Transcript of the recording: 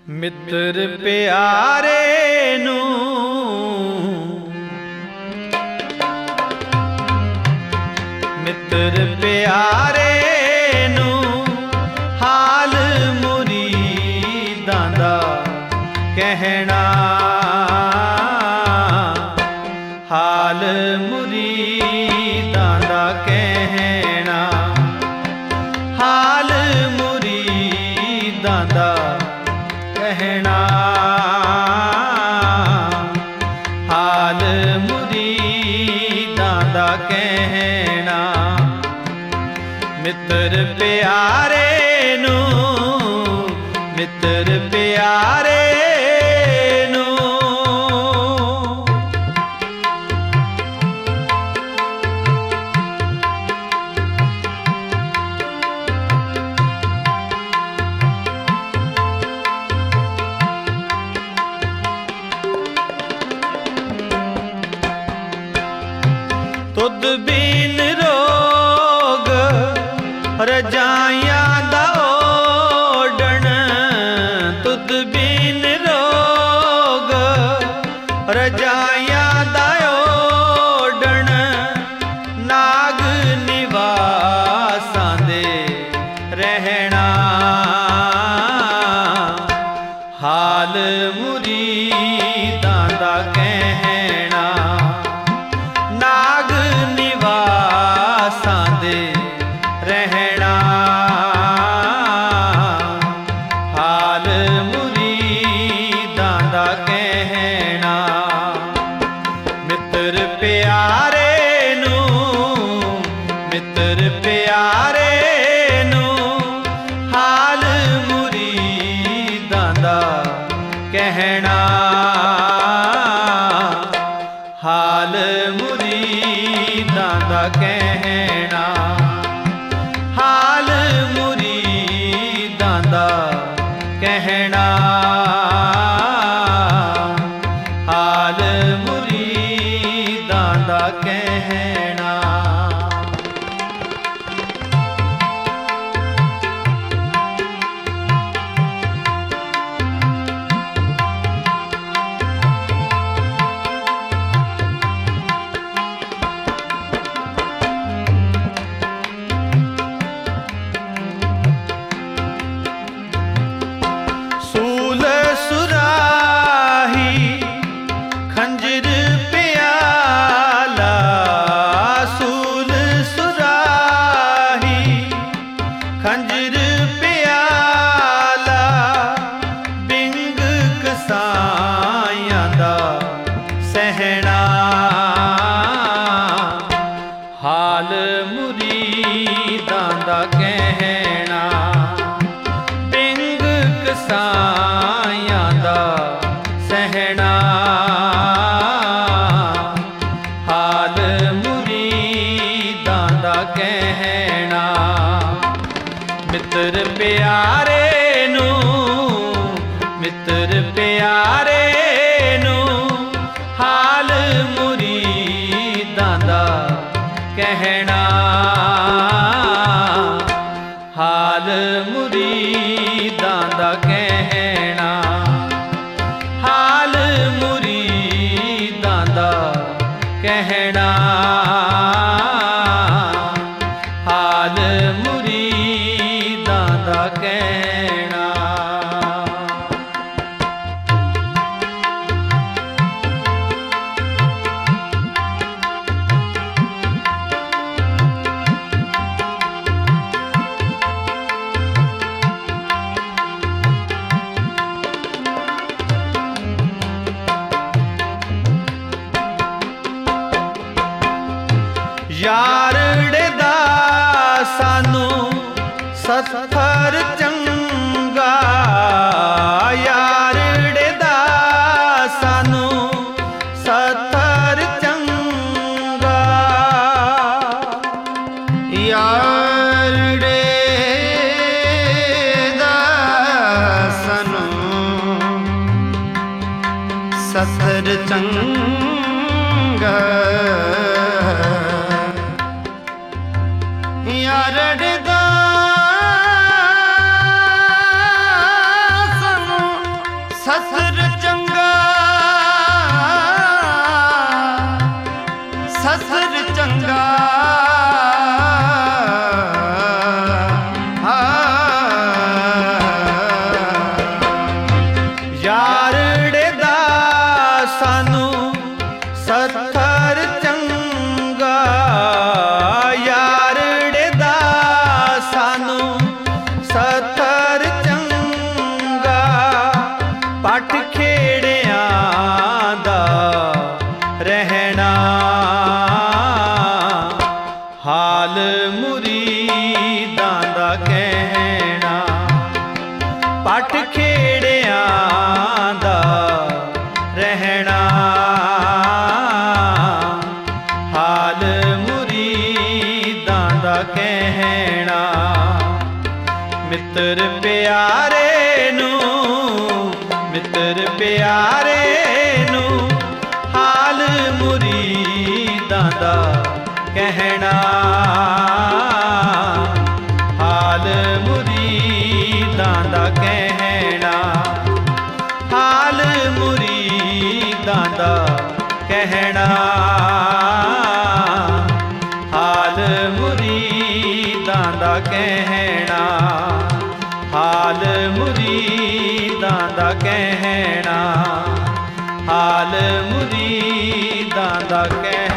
ਮਿੱਤਰ ਪਿਆਰੇ ਨੂੰ ਮਿੱਤਰ ਪਿਆਰੇ ਨੂੰ ਹਾਲ ਮੁਰੀਦਾਂ ਦਾ ਕਹਿਣਾ, ਹਾਲ ਮੁਰੀਦਾਂ ਦਾ ਕਹਿਣਾ, ਹਾਲ ਮੁਰੀਦਾਂ ਦਾ ਕਹਿਣਾ, ਹਾਲ ਮੁਰੀਦਾਂ ਦਾ ਕਹਿਣਾ। ਮਿੱਤਰ ਪਿਆਰੇ ਨੂੰ ਮਿੱਤਰ ਪਿਆਰੇ ਨੂੰ ਤੁਧ ਬਿਨ ਰੋਗ ਰਜਾਈਆਂ ਦਾ ਓਡਣ, ਤੁਧ ਬਿਨ ਰੋਗ ਰਜਾਈਆਂ ਦਾ ਓਡਣ, ਨਾਗ ਨਿਵਾਸਾਂ ਦੇ ਰਹਿਣਾ, ਹਾਲ ਮੁਰੀਦਾਂ ਦਾ ਕਹਿਣਾ, ਨਾਗ ਨਿਵਾਸਾਂ ਦੇ ਰਹਿਣਾ, ਹਾਲ ਮੁਰੀਦਾਂ ਦਾ ਕਹਿਣਾ। ਮਿੱਤਰ ਪਿਆਰੇ ਨੂੰ ਮਿੱਤਰ ਪਿਆਰੇ ਨੂੰ ਹਾਲ ਮੁਰੀਦਾਂ ਦਾ ਕਹਿਣਾ, ਹਾਲ ਮੁਰੀਦਾਂ ਦਾ ਕਹਿਣਾ, ਹਾਲ ਮੁਰੀਦਾਂ ਦਾ ਕਹਿਣਾ, ਹਾਲ ਮੁਰੀਦਾਂ ਦਾ ਕਹਿਣਾ। ਖੰਜਰ ਪਿਆਲਾ ਬਿੰਗ ਕਸਾਈਆਂ ਦਾ ਸਹਿਣਾ, ਹਾਲ ਮੁਰੀਦਾਂ ਦਾ ਕਹਿਣਾ, ਬਿੰਗ ਕਸਾਈਆਂ ਦਾ ਸਹਿਣਾ, ਹਾਲ ਮੁਰੀਦਾਂ ਦਾ ਕਹਿਣਾ। ਮਿੱਤਰ ਪਿਆਰੇ ਨੂੰ ਮਿੱਤਰ ਪਿਆਰੇ ਨੂੰ ਹਾਲ ਮੁਰੀਦਾਂ ਦਾ ਕਹਿਣਾ, ਹਾਲ ਮੁਰੀਦਾਂ ਦਾ ਕਹਿਣਾ, ਹਾਲ ਮੁਰੀਦਾਂ ਦਾ ਕਹਿਣਾ, ਹਾਲ ਮੁਰੀਦਾਂ ਦਾ ਕਹਿਣਾ। ਯਾਰੜੇ ਦਾ ਸਾਨੂੰ ਸਤਰ ਚੰਗਾ, ਯਾਰੜੇ ਦਾ ਸਾਨੂੰ ਸਤਰ ਚੰਗਾ, ਯਾਰੜੇ ਦਾ ਸਾਨੂੰ ਸਤਰ ਚੰਗਾ, ਯਾਰੜੇ ਦਾ ਸਾਨੂੰ मित्र प्यारे नू, मित्र प्यारे नू हाल मुरीदां दा कहना, हाल मुरीदां दा कहना, हाल मुरीदां दा कहना, हाल मुरीदां दा कहना, हाल मुरीदां दा कहना, हाल मुरीदां दा कहना।